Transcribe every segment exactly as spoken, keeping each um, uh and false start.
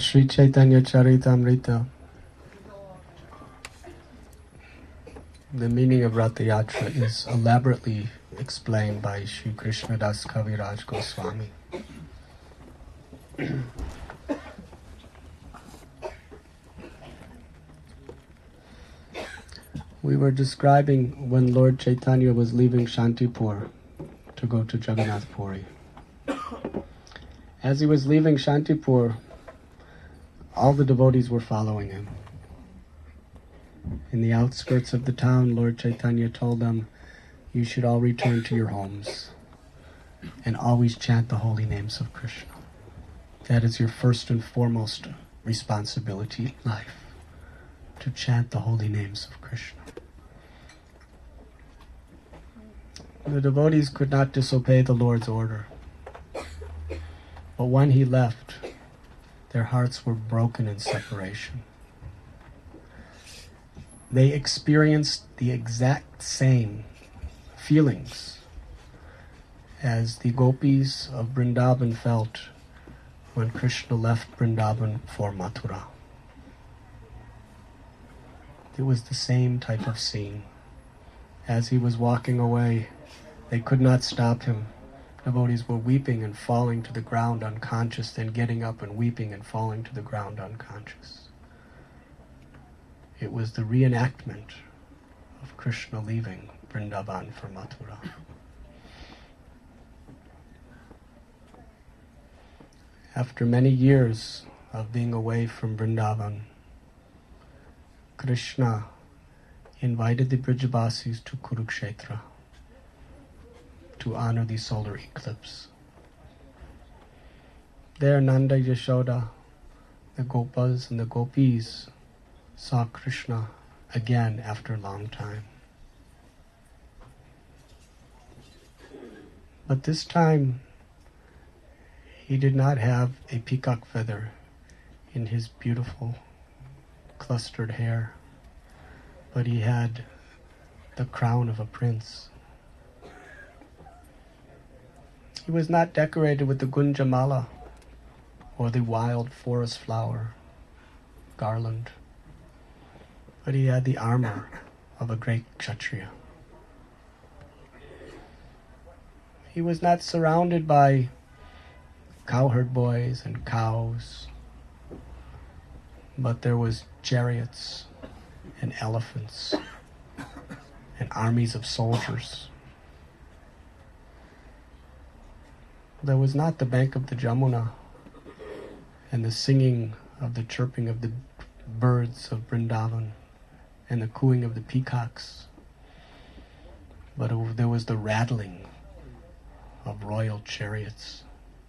Sri Chaitanya Charitamrita, the meaning of Ratha Yatra is elaborately explained by Sri Krishnadas Kaviraj Goswami. We were describing when Lord Chaitanya was leaving Shantipur to go to Jagannath Puri. As he was leaving Shantipur, all the devotees were following him. In the outskirts of the town, Lord Chaitanya told them, you should all return to your homes and always chant the holy names of Krishna. That is your first and foremost responsibility in life, to chant the holy names of Krishna. The devotees could not disobey the Lord's order. But when he left, their hearts were broken in separation. They experienced the exact same feelings as the gopis of Vrindavan felt when Krishna left Vrindavan for Mathura. It was the same type of scene. As he was walking away, they could not stop him. Devotees were weeping and falling to the ground unconscious, then getting up and weeping and falling to the ground unconscious. It was the reenactment of Krishna leaving Vrindavan for Mathura. After many years of being away from Vrindavan, Krishna invited the Brijabasis to Kurukshetra to honor the solar eclipse. There Nanda, Yashoda, the Gopas and the Gopis saw Krishna again after a long time. But this time, he did not have a peacock feather in his beautiful clustered hair, but he had the crown of a prince. He was not decorated with the Gunjamala or the wild forest flower garland, but he had the armor of a great Kshatriya. He was not surrounded by cowherd boys and cows, but there was chariots and elephants and armies of soldiers. There was not the bank of the Jamuna and the singing of the chirping of the birds of Vrindavan and the cooing of the peacocks, but it, there was the rattling of royal chariots.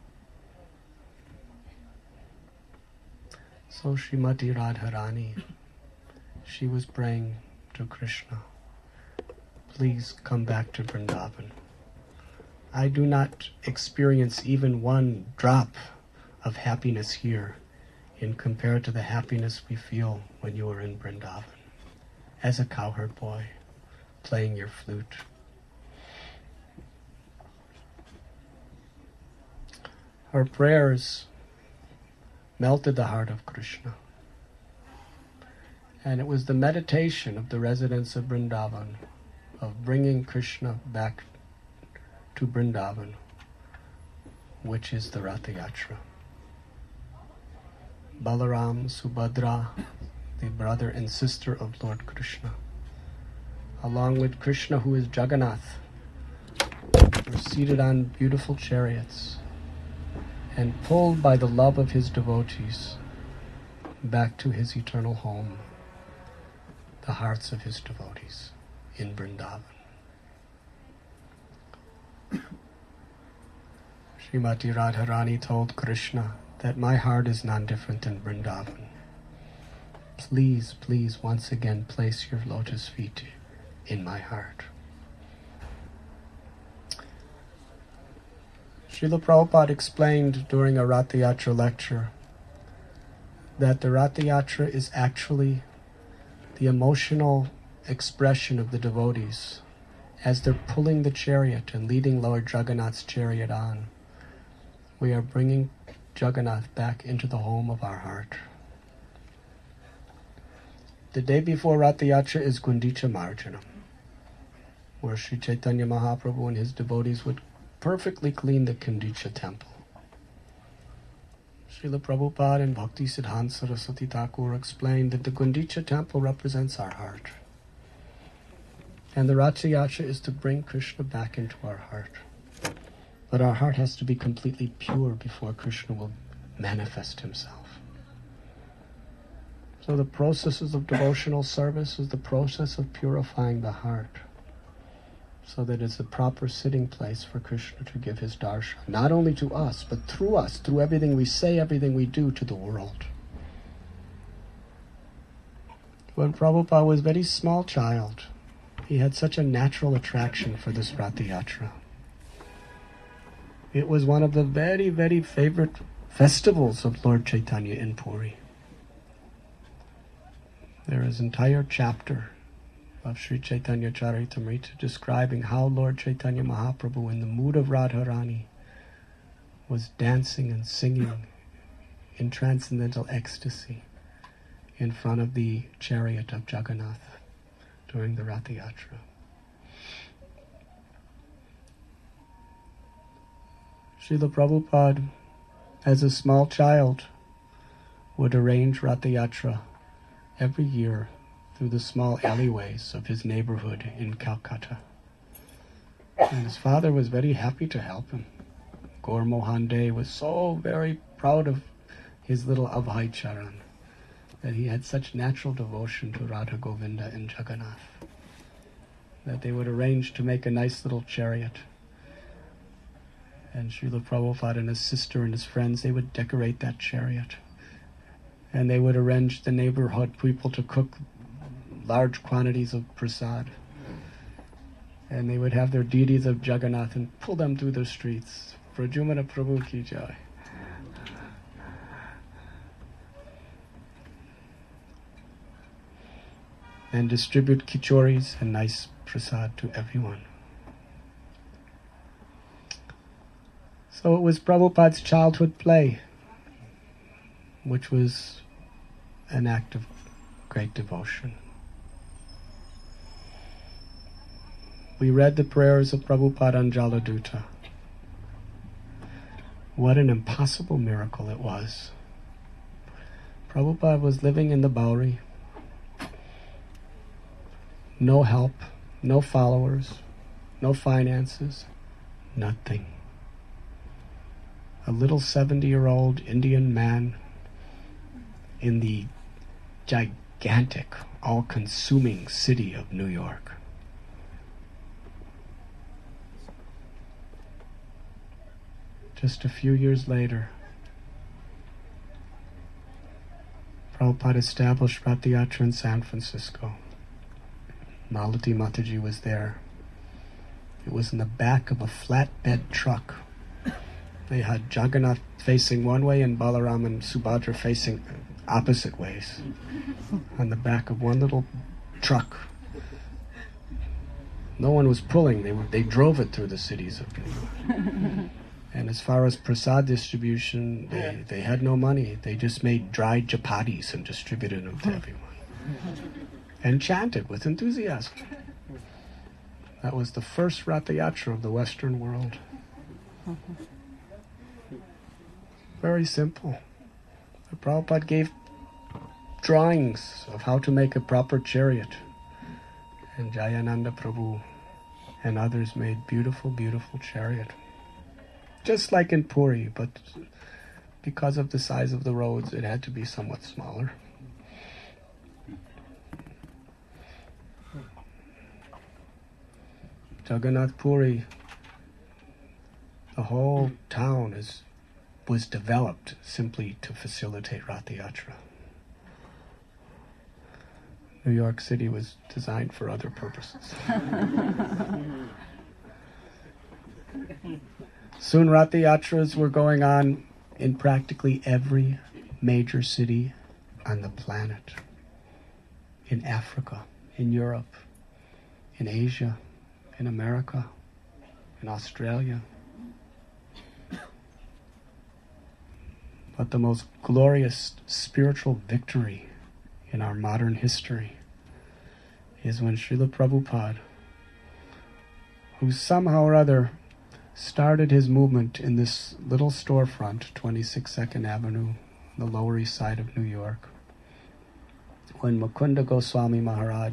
So Srimati Radharani, she was praying to Krishna, please come back to Vrindavan. I do not experience even one drop of happiness here in compared to the happiness we feel when you are in Vrindavan, as a cowherd boy, playing your flute. Her prayers melted the heart of Krishna. And it was the meditation of the residents of Vrindavan, of bringing Krishna back to Vrindavan, which is the Ratha Yatra. Balaram, Subhadra, the brother and sister of Lord Krishna, along with Krishna, who is Jagannath, were seated on beautiful chariots and pulled by the love of his devotees back to his eternal home, the hearts of his devotees in Vrindavan. Srimati Radharani told Krishna that my heart is none different than Vrindavan. Please, please, once again, place your lotus feet in my heart. Srila Prabhupada explained during a Ratha Yatra lecture that the Ratha Yatra is actually the emotional expression of the devotees as they're pulling the chariot and leading Lord Jagannath's chariot on. We are bringing Jagannath back into the home of our heart. The day before Rath Yatra is Gundicha Marjanam, where Sri Chaitanya Mahaprabhu and his devotees would perfectly clean the Gundicha temple. Srila Prabhupada and Bhakti Siddhanta Saraswati Thakur explained that the Gundicha temple represents our heart. And the Rath Yatra is to bring Krishna back into our heart. But our heart has to be completely pure before Krishna will manifest himself. So the processes of devotional service is the process of purifying the heart, so that it's the proper sitting place for Krishna to give his darshan, not only to us, but through us, through everything we say, everything we do to the world. When Prabhupada was a very small child, he had such a natural attraction for this Rath Yatra. It was one of the very, very favorite festivals of Lord Chaitanya in Puri. There is an entire chapter of Sri Chaitanya Charitamrita describing how Lord Chaitanya Mahaprabhu, in the mood of Radharani, was dancing and singing in transcendental ecstasy in front of the chariot of Jagannath during the Rath Yatra. Srila Prabhupada, as a small child, would arrange Rath Yatra every year through the small alleyways of his neighborhood in Calcutta. And his father was very happy to help him. Gaur Mohan Dey was so very proud of his little Abhay Charan that he had such natural devotion to Radha Govinda and Jagannath that they would arrange to make a nice little chariot. And Srila Prabhupada and his sister and his friends, they would decorate that chariot. And they would arrange the neighborhood people to cook large quantities of prasad. And they would have their deities of Jagannath and pull them through the streets. Prajumana Prabhu ki jai. And distribute kichoris and nice prasad to everyone. So it was Prabhupada's childhood play, which was an act of great devotion. We read the prayers of Prabhupada on Jaladuta. What an impossible miracle it was. Prabhupada was living in the Bowery. No help, no followers, no finances, nothing. A little seventy-year-old Indian man in the gigantic, all-consuming city of New York. Just a few years later, Prabhupada established Rath Yatra in San Francisco. Malati Mataji was there. It was in the back of a flatbed truck. They had Jagannath facing one way and Balaram and Subhadra facing opposite ways on the back of one little truck. No one was pulling. They were, they drove it through the cities of New York. And as far as prasad distribution, they, they had no money. They just made dried chapatis and distributed them to everyone. And chanted with enthusiasm. That was the first Rath Yatra of the Western world. Very simple. The Prabhupada gave drawings of how to make a proper chariot. And Jayananda Prabhu and others made beautiful, beautiful chariot. Just like in Puri, but because of the size of the roads, it had to be somewhat smaller. Jagannath Puri, the whole town is was developed simply to facilitate Rath Yatra. New York City was designed for other purposes. Soon Rath Yatras were going on in practically every major city on the planet. In Africa, in Europe, in Asia, in America, in Australia. but the most glorious spiritual victory in our modern history is when Srila Prabhupada, who somehow or other started his movement in this little storefront, twenty-six Second Avenue, the Lower East Side of New York, when Mukunda Goswami Maharaj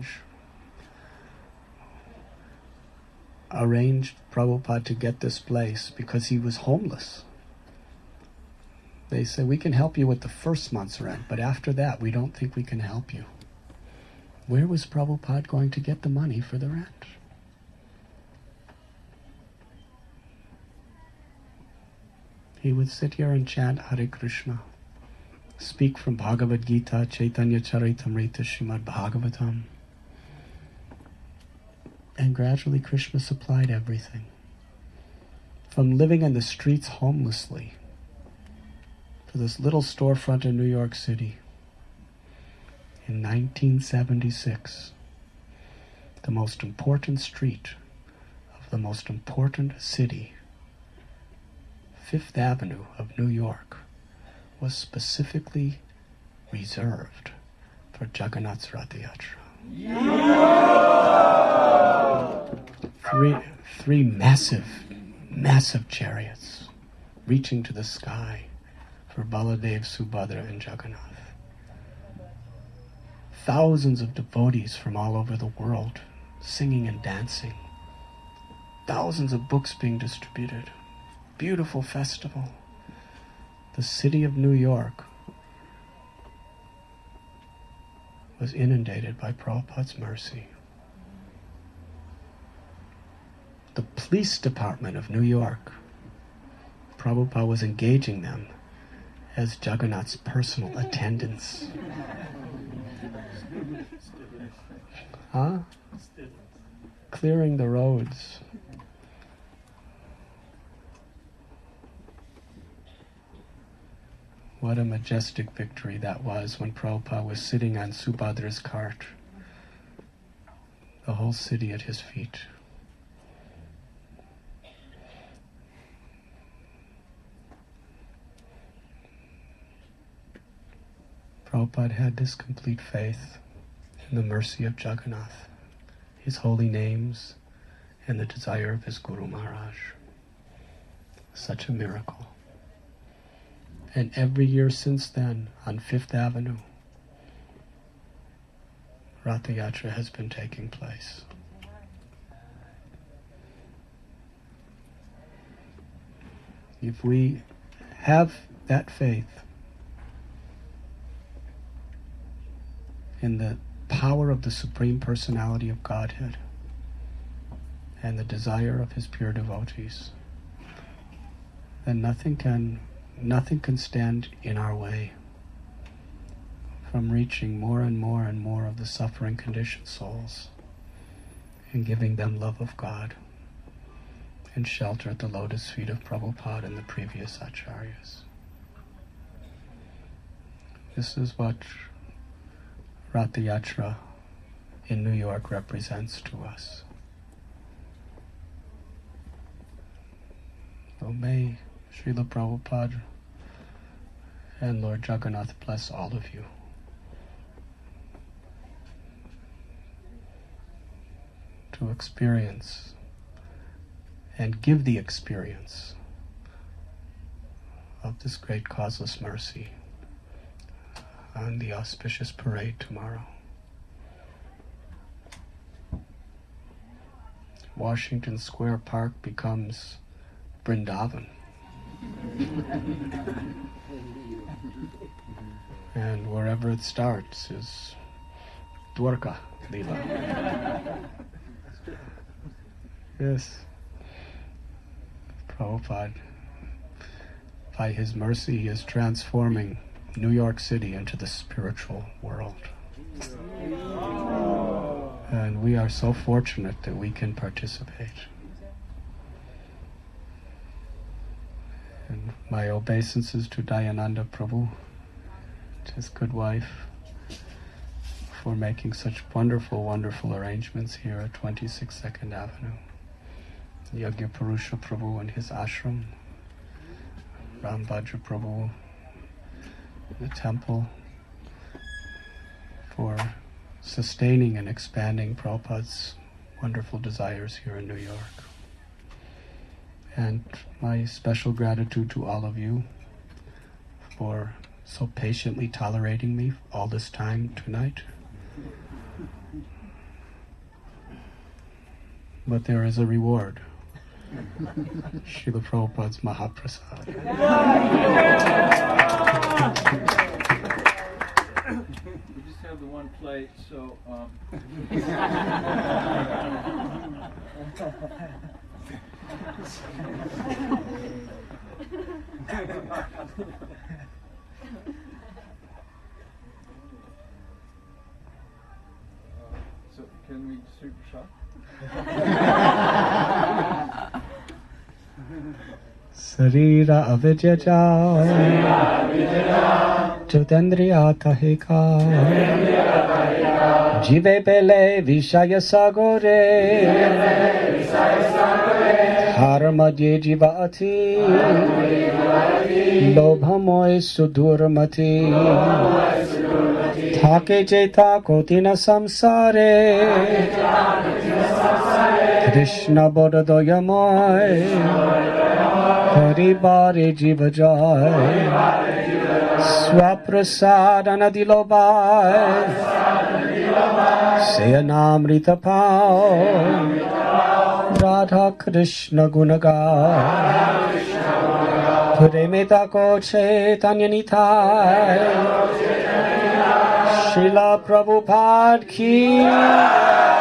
arranged Prabhupada to get this place because he was homeless. They said, we can help you with the first month's rent, but after that, we don't think we can help you. Where was Prabhupada going to get the money for the rent? He would sit here and chant Hare Krishna, speak from Bhagavad Gita, Chaitanya Charitamrita, Srimad Bhagavatam. And gradually Krishna supplied everything. From living in the streets homelessly to this little storefront in New York City in nineteen seventy-six, the most important street of the most important city, Fifth Avenue of New York, was specifically reserved for Jagannath's Rath Yatra. Three, three massive, massive chariots reaching to the sky for Baladev, Subhadra, and Jagannath. Thousands of devotees from all over the world singing and dancing. Thousands of books being distributed. Beautiful festival. The city of New York was inundated by Prabhupada's mercy. The police department of New York, Prabhupada was engaging them as Jagannath's personal attendants. Huh? Clearing the roads. What a majestic victory that was when Prabhupada was sitting on Subhadra's cart. The whole city at his feet. Prabhupada had this complete faith in the mercy of Jagannath, his holy names, and the desire of his Guru Maharaj. Such a miracle. And every year since then, on Fifth Avenue, Rath Yatra has been taking place. If we have that faith in the power of the Supreme Personality of Godhead and the desire of his pure devotees, then nothing can Nothing can stand in our way from reaching more and more and more of the suffering conditioned souls and giving them love of God and shelter at the lotus feet of Prabhupada and the previous acharyas. This is what Rath Yatra in New York represents to us. So may Srila Prabhupada and Lord Jagannath bless all of you. To experience and give the experience of this great causeless mercy on the auspicious parade tomorrow. Washington Square Park becomes Vrindavan. And wherever it starts is Dwarka Leela. Yes. Prabhupada, by his mercy, he is transforming New York City into the spiritual world. And we are so fortunate that we can participate. And my obeisances to Dayananda Prabhu, to his good wife, for making such wonderful, wonderful arrangements here at twenty-six Second Avenue. Yagya Purusha Prabhu and his ashram, Rambhadra Prabhu, the temple for sustaining and expanding Prabhupada's wonderful desires here in New York. And my special gratitude to all of you for so patiently tolerating me all this time tonight. But there is a reward. Srila Prabhupada's Mahaprasad. We just have the one plate, so um so can we super shot? Sarira avidyaja Jatendriyata heka Jive pele vishaya sagore Dharmadye jivati Lobhamoy sudurmati Thake cheta kotina samsare Krishna bodhadoyamoy Haribare jiva jai Swaprasadana dilobai Sayanamrita pao Radha Krishna gunagai Premeta ko chaitanya nitai Srila Prabhupada ki